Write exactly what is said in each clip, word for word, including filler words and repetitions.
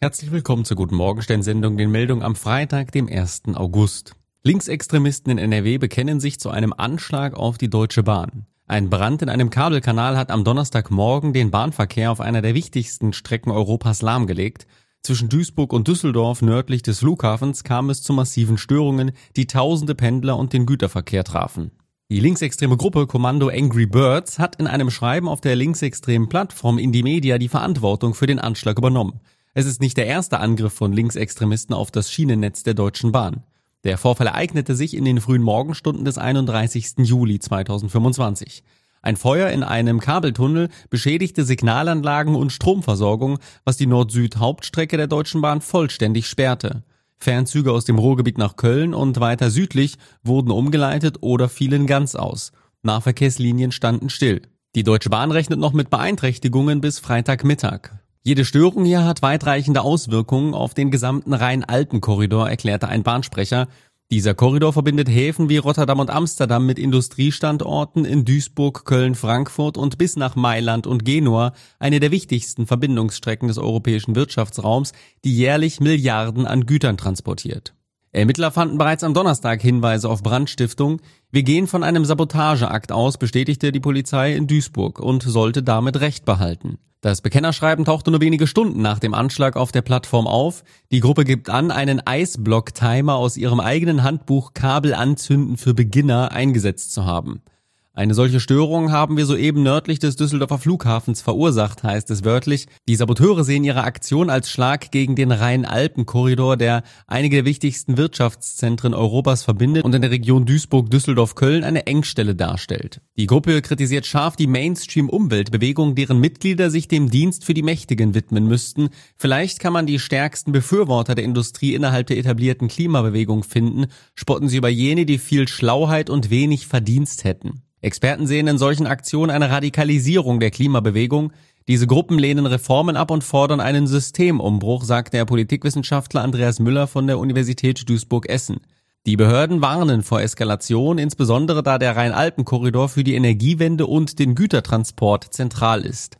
Herzlich willkommen zur Guten Morgenstern-Sendung, den Meldungen am Freitag, dem ersten August. Linksextremisten in N R W bekennen sich zu einem Anschlag auf die Deutsche Bahn. Ein Brand in einem Kabelkanal hat am Donnerstagmorgen den Bahnverkehr auf einer der wichtigsten Strecken Europas lahmgelegt. Zwischen Duisburg und Düsseldorf nördlich des Flughafens kam es zu massiven Störungen, die tausende Pendler und den Güterverkehr trafen. Die linksextreme Gruppe Kommando Angry Birds hat in einem Schreiben auf der linksextremen Plattform Indymedia die Verantwortung für den Anschlag übernommen. Es ist nicht der erste Angriff von Linksextremisten auf das Schienennetz der Deutschen Bahn. Der Vorfall ereignete sich in den frühen Morgenstunden des einunddreißigsten Juli zweitausendfünfundzwanzig. Ein Feuer in einem Kabeltunnel beschädigte Signalanlagen und Stromversorgung, was die Nord-Süd-Hauptstrecke der Deutschen Bahn vollständig sperrte. Fernzüge aus dem Ruhrgebiet nach Köln und weiter südlich wurden umgeleitet oder fielen ganz aus. Nahverkehrslinien standen still. Die Deutsche Bahn rechnet noch mit Beeinträchtigungen bis Freitagmittag. Jede Störung hier hat weitreichende Auswirkungen auf den gesamten Rhein-Alpen-Korridor, erklärte ein Bahnsprecher. Dieser Korridor verbindet Häfen wie Rotterdam und Amsterdam mit Industriestandorten in Duisburg, Köln, Frankfurt und bis nach Mailand und Genua, eine der wichtigsten Verbindungsstrecken des europäischen Wirtschaftsraums, die jährlich Milliarden an Gütern transportiert. Ermittler fanden bereits am Donnerstag Hinweise auf Brandstiftung. Wir gehen von einem Sabotageakt aus, bestätigte die Polizei in Duisburg und sollte damit Recht behalten. Das Bekennerschreiben tauchte nur wenige Stunden nach dem Anschlag auf der Plattform auf. Die Gruppe gibt an, einen Eisblock-Timer aus ihrem eigenen Handbuch Kabel anzünden für Beginner eingesetzt zu haben. Eine solche Störung haben wir soeben nördlich des Düsseldorfer Flughafens verursacht, heißt es wörtlich. Die Saboteure sehen ihre Aktion als Schlag gegen den Rhein-Alpen-Korridor, der einige der wichtigsten Wirtschaftszentren Europas verbindet und in der Region Duisburg-Düsseldorf-Köln eine Engstelle darstellt. Die Gruppe kritisiert scharf die Mainstream-Umweltbewegung, deren Mitglieder sich dem Dienst für die Mächtigen widmen müssten. Vielleicht kann man die stärksten Befürworter der Industrie innerhalb der etablierten Klimabewegung finden, spotten sie über jene, die viel Schlauheit und wenig Verdienst hätten. Experten sehen in solchen Aktionen eine Radikalisierung der Klimabewegung. Diese Gruppen lehnen Reformen ab und fordern einen Systemumbruch, sagt der Politikwissenschaftler Andreas Müller von der Universität Duisburg-Essen. Die Behörden warnen vor Eskalation, insbesondere da der Rhein-Alpen-Korridor für die Energiewende und den Gütertransport zentral ist.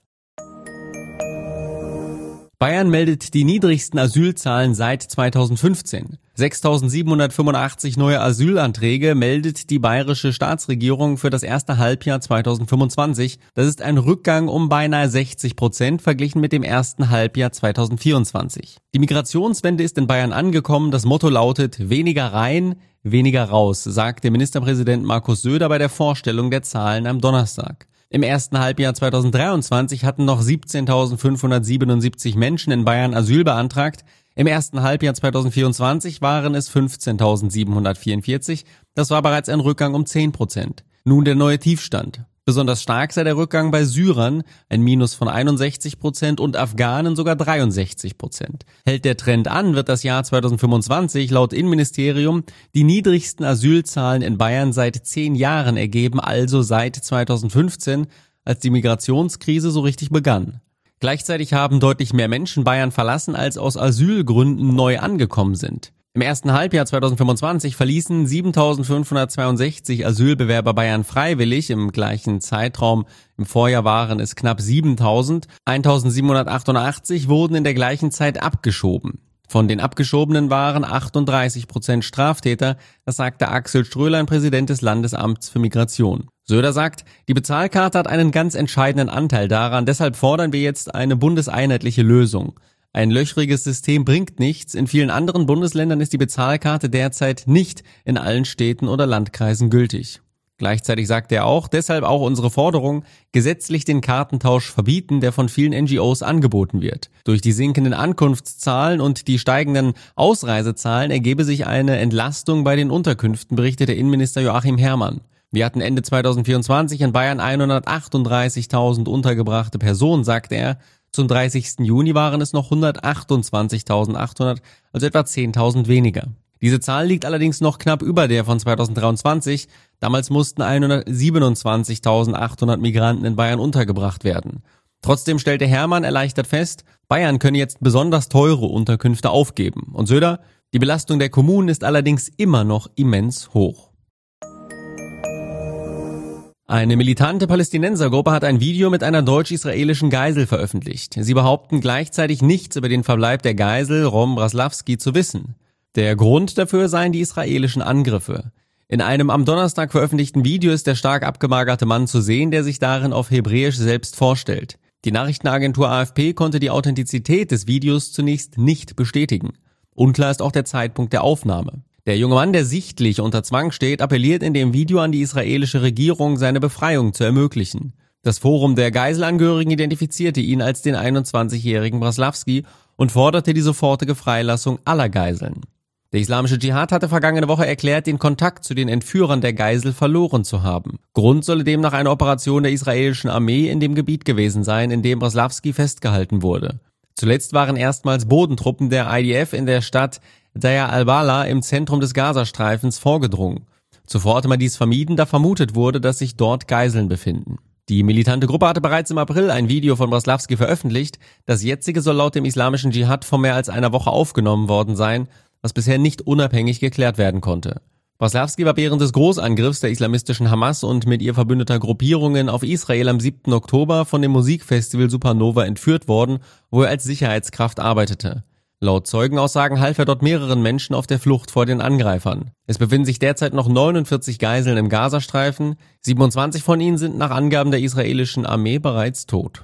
Bayern meldet die niedrigsten Asylzahlen seit zweitausendfünfzehn. sechstausendsiebenhundertfünfundachtzig neue Asylanträge meldet die bayerische Staatsregierung für das erste Halbjahr zweitausendfünfundzwanzig. Das ist ein Rückgang um beinahe sechzig Prozent verglichen mit dem ersten Halbjahr zweitausendvierundzwanzig. Die Migrationswende ist in Bayern angekommen. Das Motto lautet: weniger rein, weniger raus, sagte Ministerpräsident Markus Söder bei der Vorstellung der Zahlen am Donnerstag. Im ersten Halbjahr zweitausenddreiundzwanzig hatten noch siebzehntausendfünfhundertsiebenundsiebzig Menschen in Bayern Asyl beantragt. Im ersten Halbjahr zweitausendvierundzwanzig waren es fünfzehntausendsiebenhundertvierundvierzig. Das war bereits ein Rückgang um zehn Prozent. Nun der neue Tiefstand. Besonders stark sei der Rückgang bei Syrern, ein Minus von einundsechzig Prozent, und Afghanen sogar dreiundsechzig Prozent. Hält der Trend an, wird das Jahr zweitausendfünfundzwanzig laut Innenministerium die niedrigsten Asylzahlen in Bayern seit zehn Jahren ergeben, also seit zweitausendfünfzehn, als die Migrationskrise so richtig begann. Gleichzeitig haben deutlich mehr Menschen Bayern verlassen, als aus Asylgründen neu angekommen sind. Im ersten Halbjahr zweitausendfünfundzwanzig verließen siebentausendfünfhundertzweiundsechzig Asylbewerber Bayern freiwillig. Im gleichen Zeitraum im Vorjahr waren es knapp siebentausend. eintausendsiebenhundertachtundachtzig wurden in der gleichen Zeit abgeschoben. Von den Abgeschobenen waren achtunddreißig Prozent Straftäter, das sagte Axel Strölein, Präsident des Landesamts für Migration. Söder sagt, die Bezahlkarte hat einen ganz entscheidenden Anteil daran, deshalb fordern wir jetzt eine bundeseinheitliche Lösung. Ein löchriges System bringt nichts. In vielen anderen Bundesländern ist die Bezahlkarte derzeit nicht in allen Städten oder Landkreisen gültig. Gleichzeitig sagt er auch, deshalb auch unsere Forderung, gesetzlich den Kartentausch verbieten, der von vielen N G Os angeboten wird. Durch die sinkenden Ankunftszahlen und die steigenden Ausreisezahlen ergebe sich eine Entlastung bei den Unterkünften, berichtete Innenminister Joachim Herrmann. Wir hatten Ende zweitausendvierundzwanzig in Bayern hundertachtunddreißigtausend untergebrachte Personen, sagte er. Zum dreißigsten Juni waren es noch hundertachtundzwanzigtausendachthundert, also etwa zehntausend weniger. Diese Zahl liegt allerdings noch knapp über der von zweitausenddreiundzwanzig. Damals mussten hundertsiebenundzwanzigtausendachthundert Migranten in Bayern untergebracht werden. Trotzdem stellte Herrmann erleichtert fest, Bayern könne jetzt besonders teure Unterkünfte aufgeben. Und Söder, die Belastung der Kommunen ist allerdings immer noch immens hoch. Eine militante Palästinensergruppe hat ein Video mit einer deutsch-israelischen Geisel veröffentlicht. Sie behaupten gleichzeitig nichts über den Verbleib der Geisel Rom Braslavsky zu wissen. Der Grund dafür seien die israelischen Angriffe. In einem am Donnerstag veröffentlichten Video ist der stark abgemagerte Mann zu sehen, der sich darin auf Hebräisch selbst vorstellt. Die Nachrichtenagentur A F P konnte die Authentizität des Videos zunächst nicht bestätigen. Unklar ist auch der Zeitpunkt der Aufnahme. Der junge Mann, der sichtlich unter Zwang steht, appelliert in dem Video an die israelische Regierung, seine Befreiung zu ermöglichen. Das Forum der Geiselangehörigen identifizierte ihn als den einundzwanzigjährigen Braslavsky und forderte die sofortige Freilassung aller Geiseln. Der islamische Dschihad hatte vergangene Woche erklärt, den Kontakt zu den Entführern der Geisel verloren zu haben. Grund solle demnach eine Operation der israelischen Armee in dem Gebiet gewesen sein, in dem Braslavsky festgehalten wurde. Zuletzt waren erstmals Bodentruppen der I D F in der Stadt Deir al-Balah im Zentrum des Gazastreifens vorgedrungen. Zuvor hatte man dies vermieden, da vermutet wurde, dass sich dort Geiseln befinden. Die militante Gruppe hatte bereits im April ein Video von Braslavsky veröffentlicht. Das jetzige soll laut dem islamischen Dschihad vor mehr als einer Woche aufgenommen worden sein, was bisher nicht unabhängig geklärt werden konnte. Braslavsky war während des Großangriffs der islamistischen Hamas und mit ihr verbündeter Gruppierungen auf Israel am siebten Oktober von dem Musikfestival Supernova entführt worden, wo er als Sicherheitskraft arbeitete. Laut Zeugenaussagen half er dort mehreren Menschen auf der Flucht vor den Angreifern. Es befinden sich derzeit noch neunundvierzig Geiseln im Gazastreifen. siebenundzwanzig von ihnen sind nach Angaben der israelischen Armee bereits tot.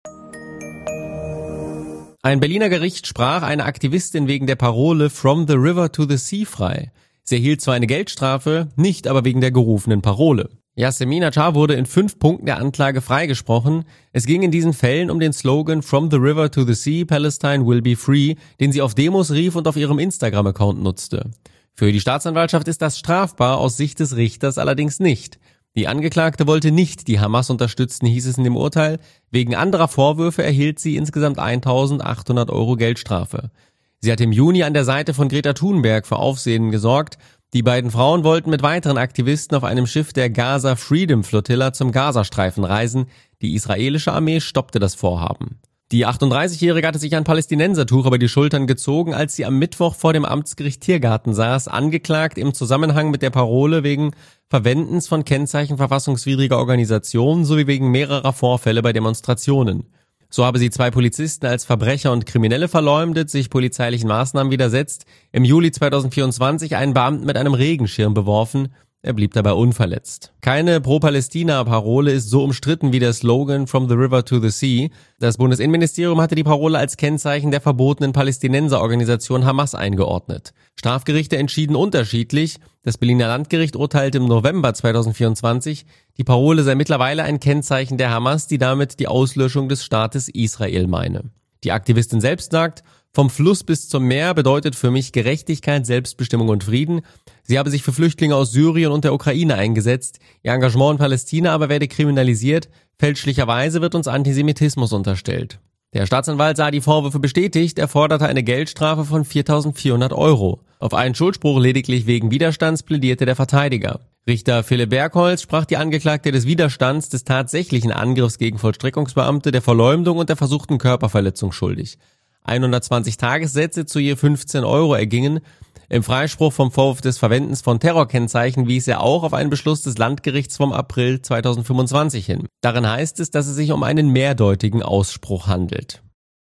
Ein Berliner Gericht sprach eine Aktivistin wegen der Parole "From the River to the Sea" frei. Sie erhielt zwar eine Geldstrafe, nicht aber wegen der gerufenen Parole. Yasemin Achar wurde in fünf Punkten der Anklage freigesprochen. Es ging in diesen Fällen um den Slogan "From the River to the Sea, Palestine will be free", den sie auf Demos rief und auf ihrem Instagram-Account nutzte. Für die Staatsanwaltschaft ist das strafbar, aus Sicht des Richters allerdings nicht. Die Angeklagte wollte nicht die Hamas unterstützen, hieß es in dem Urteil. Wegen anderer Vorwürfe erhielt sie insgesamt eintausendachthundert Euro Geldstrafe. Sie hat im Juni an der Seite von Greta Thunberg für Aufsehen gesorgt. Die beiden Frauen wollten mit weiteren Aktivisten auf einem Schiff der Gaza Freedom Flotilla zum Gazastreifen reisen. Die israelische Armee stoppte das Vorhaben. Die achtunddreißigjährige hatte sich ein Palästinensertuch über die Schultern gezogen, als sie am Mittwoch vor dem Amtsgericht Tiergarten saß, angeklagt im Zusammenhang mit der Parole wegen Verwendens von Kennzeichen verfassungswidriger Organisationen sowie wegen mehrerer Vorfälle bei Demonstrationen. So habe sie zwei Polizisten als Verbrecher und Kriminelle verleumdet, sich polizeilichen Maßnahmen widersetzt, im Juli zweitausendvierundzwanzig einen Beamten mit einem Regenschirm beworfen. Er blieb dabei unverletzt. Keine Pro-Palästina-Parole ist so umstritten wie der Slogan "From the River to the Sea". Das Bundesinnenministerium hatte die Parole als Kennzeichen der verbotenen Palästinenserorganisation Hamas eingeordnet. Strafgerichte entschieden unterschiedlich. Das Berliner Landgericht urteilte im November zweitausendvierundzwanzig, die Parole sei mittlerweile ein Kennzeichen der Hamas, die damit die Auslöschung des Staates Israel meine. Die Aktivistin selbst sagt: "Vom Fluss bis zum Meer bedeutet für mich Gerechtigkeit, Selbstbestimmung und Frieden." Sie habe sich für Flüchtlinge aus Syrien und der Ukraine eingesetzt. Ihr Engagement in Palästina aber werde kriminalisiert. Fälschlicherweise wird uns Antisemitismus unterstellt. Der Staatsanwalt sah die Vorwürfe bestätigt. Er forderte eine Geldstrafe von viertausendvierhundert Euro. Auf einen Schuldspruch lediglich wegen Widerstands plädierte der Verteidiger. Richter Philipp Bergholz sprach die Angeklagte des Widerstands, des tatsächlichen Angriffs gegen Vollstreckungsbeamte, der Verleumdung und der versuchten Körperverletzung schuldig. hundertzwanzig Tagessätze zu je fünfzehn Euro ergingen. Im Freispruch vom Vorwurf des Verwendens von Terrorkennzeichen wies er auch auf einen Beschluss des Landgerichts vom April zweitausendfünfundzwanzig hin. Darin heißt es, dass es sich um einen mehrdeutigen Ausspruch handelt.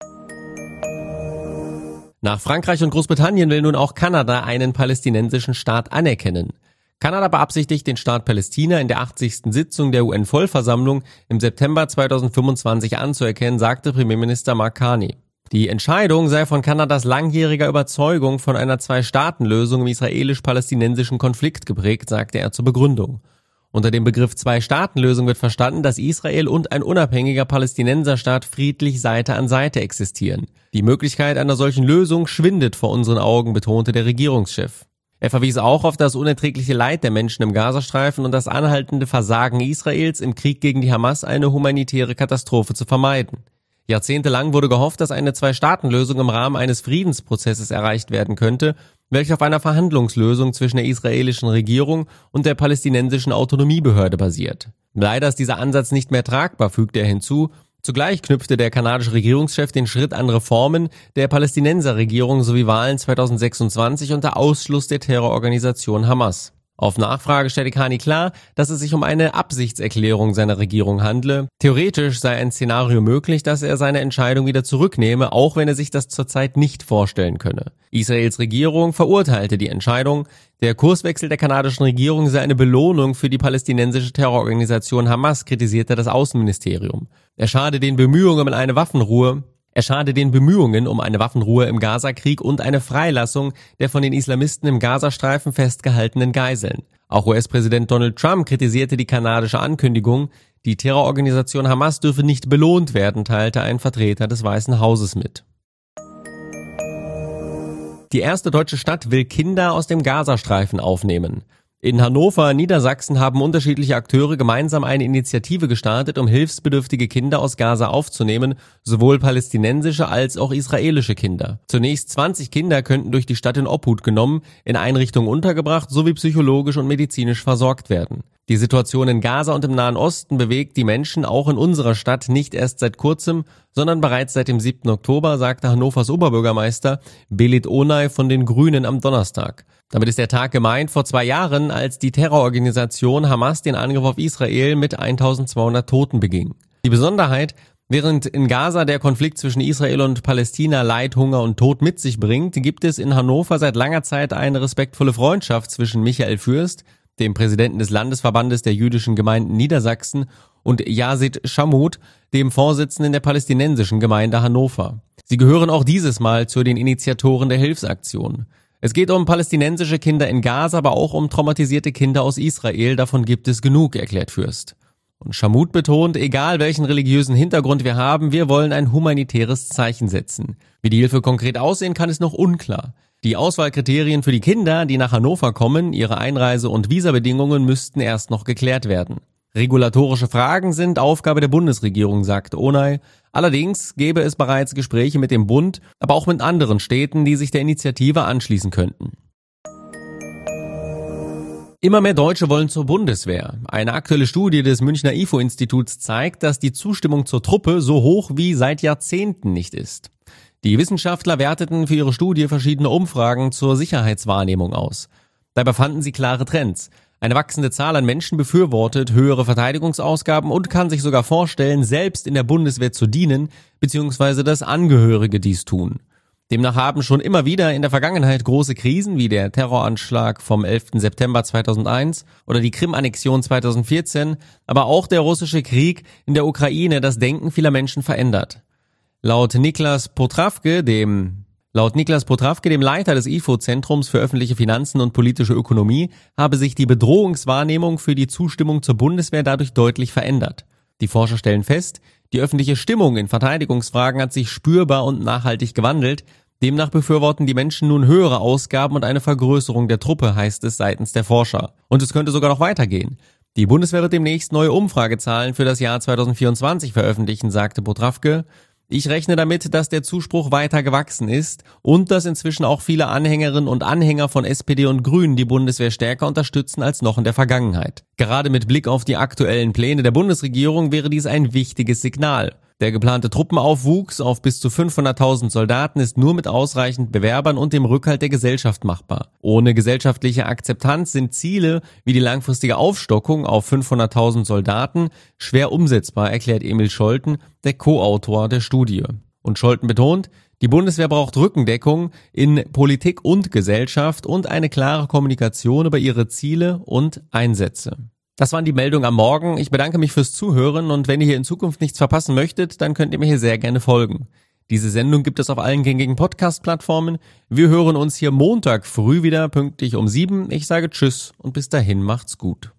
Nach Frankreich und Großbritannien will nun auch Kanada einen palästinensischen Staat anerkennen. Kanada beabsichtigt, den Staat Palästina in der achtzigsten Sitzung der U N-Vollversammlung im September zweitausendfünfundzwanzig anzuerkennen, sagte Premierminister Mark Carney. Die Entscheidung sei von Kanadas langjähriger Überzeugung von einer Zwei-Staaten-Lösung im israelisch-palästinensischen Konflikt geprägt, sagte er zur Begründung. Unter dem Begriff Zwei-Staaten-Lösung wird verstanden, dass Israel und ein unabhängiger Palästinenserstaat friedlich Seite an Seite existieren. Die Möglichkeit einer solchen Lösung schwindet vor unseren Augen, betonte der Regierungschef. Er verwies auch auf das unerträgliche Leid der Menschen im Gazastreifen und das anhaltende Versagen Israels, im Krieg gegen die Hamas eine humanitäre Katastrophe zu vermeiden. Jahrzehntelang wurde gehofft, dass eine Zwei-Staaten-Lösung im Rahmen eines Friedensprozesses erreicht werden könnte, welcher auf einer Verhandlungslösung zwischen der israelischen Regierung und der palästinensischen Autonomiebehörde basiert. Leider ist dieser Ansatz nicht mehr tragbar, fügte er hinzu. Zugleich knüpfte der kanadische Regierungschef den Schritt an Reformen der Palästinenserregierung sowie Wahlen zweitausendsechsundzwanzig unter Ausschluss der Terrororganisation Hamas. Auf Nachfrage stellte Kani klar, dass es sich um eine Absichtserklärung seiner Regierung handle. Theoretisch sei ein Szenario möglich, dass er seine Entscheidung wieder zurücknehme, auch wenn er sich das zurzeit nicht vorstellen könne. Israels Regierung verurteilte die Entscheidung. Der Kurswechsel der kanadischen Regierung sei eine Belohnung für die palästinensische Terrororganisation Hamas, kritisierte das Außenministerium. Er schade den Bemühungen um eine Waffenruhe. Er schade den Bemühungen um eine Waffenruhe im Gazakrieg und eine Freilassung der von den Islamisten im Gazastreifen festgehaltenen Geiseln. Auch U S-Präsident Donald Trump kritisierte die kanadische Ankündigung. Die Terrororganisation Hamas dürfe nicht belohnt werden, teilte ein Vertreter des Weißen Hauses mit. Die erste deutsche Stadt will Kinder aus dem Gazastreifen aufnehmen. In Hannover, Niedersachsen haben unterschiedliche Akteure gemeinsam eine Initiative gestartet, um hilfsbedürftige Kinder aus Gaza aufzunehmen, sowohl palästinensische als auch israelische Kinder. Zunächst zwanzig Kinder könnten durch die Stadt in Obhut genommen, in Einrichtungen untergebracht sowie psychologisch und medizinisch versorgt werden. Die Situation in Gaza und im Nahen Osten bewegt die Menschen auch in unserer Stadt nicht erst seit kurzem, sondern bereits seit dem siebten Oktober, sagte Hannovers Oberbürgermeister Belit Onay von den Grünen am Donnerstag. Damit ist der Tag gemeint vor zwei Jahren, als die Terrororganisation Hamas den Angriff auf Israel mit eintausendzweihundert Toten beging. Die Besonderheit: Während in Gaza der Konflikt zwischen Israel und Palästina Leid, Hunger und Tod mit sich bringt, gibt es in Hannover seit langer Zeit eine respektvolle Freundschaft zwischen Michael Fürst, dem Präsidenten des Landesverbandes der jüdischen Gemeinden Niedersachsen, und Yazid Shamut, dem Vorsitzenden der palästinensischen Gemeinde Hannover. Sie gehören auch dieses Mal zu den Initiatoren der Hilfsaktion. Es geht um palästinensische Kinder in Gaza, aber auch um traumatisierte Kinder aus Israel. Davon gibt es genug, erklärt Fürst. Und Shamut betont, egal welchen religiösen Hintergrund wir haben, wir wollen ein humanitäres Zeichen setzen. Wie die Hilfe konkret aussehen kann, ist noch unklar. Die Auswahlkriterien für die Kinder, die nach Hannover kommen, ihre Einreise- und Visabedingungen müssten erst noch geklärt werden. Regulatorische Fragen sind Aufgabe der Bundesregierung, sagt Onay. Allerdings gäbe es bereits Gespräche mit dem Bund, aber auch mit anderen Städten, die sich der Initiative anschließen könnten. Immer mehr Deutsche wollen zur Bundeswehr. Eine aktuelle Studie des Münchner I F O-Instituts zeigt, dass die Zustimmung zur Truppe so hoch wie seit Jahrzehnten nicht ist. Die Wissenschaftler werteten für ihre Studie verschiedene Umfragen zur Sicherheitswahrnehmung aus. Dabei fanden sie klare Trends. Eine wachsende Zahl an Menschen befürwortet höhere Verteidigungsausgaben und kann sich sogar vorstellen, selbst in der Bundeswehr zu dienen, beziehungsweise dass Angehörige dies tun. Demnach haben schon immer wieder in der Vergangenheit große Krisen wie der Terroranschlag vom elften September zweitausendeins oder die Krim-Annexion zweitausendvierzehn, aber auch der russische Krieg in der Ukraine das Denken vieler Menschen verändert. Laut Niklas Potrawke, dem Laut Niklas Potrawke, dem Leiter des I F O-Zentrums für öffentliche Finanzen und politische Ökonomie, habe sich die Bedrohungswahrnehmung für die Zustimmung zur Bundeswehr dadurch deutlich verändert. Die Forscher stellen fest, die öffentliche Stimmung in Verteidigungsfragen hat sich spürbar und nachhaltig gewandelt. Demnach befürworten die Menschen nun höhere Ausgaben und eine Vergrößerung der Truppe, heißt es seitens der Forscher. Und es könnte sogar noch weitergehen. Die Bundeswehr wird demnächst neue Umfragezahlen für das Jahr zweitausendvierundzwanzig veröffentlichen, sagte Potrawke. Ich rechne damit, dass der Zuspruch weiter gewachsen ist und dass inzwischen auch viele Anhängerinnen und Anhänger von S P D und Grünen die Bundeswehr stärker unterstützen als noch in der Vergangenheit. Gerade mit Blick auf die aktuellen Pläne der Bundesregierung wäre dies ein wichtiges Signal. Der geplante Truppenaufwuchs auf bis zu fünfhunderttausend Soldaten ist nur mit ausreichend Bewerbern und dem Rückhalt der Gesellschaft machbar. Ohne gesellschaftliche Akzeptanz sind Ziele wie die langfristige Aufstockung auf fünfhunderttausend Soldaten schwer umsetzbar, erklärt Emil Scholten, der Co-Autor der Studie. Und Scholten betont, die Bundeswehr braucht Rückendeckung in Politik und Gesellschaft und eine klare Kommunikation über ihre Ziele und Einsätze. Das waren die Meldungen am Morgen. Ich bedanke mich fürs Zuhören und wenn ihr hier in Zukunft nichts verpassen möchtet, dann könnt ihr mir hier sehr gerne folgen. Diese Sendung gibt es auf allen gängigen Podcast-Plattformen. Wir hören uns hier Montag früh wieder, pünktlich um sieben. Ich sage Tschüss und bis dahin macht's gut.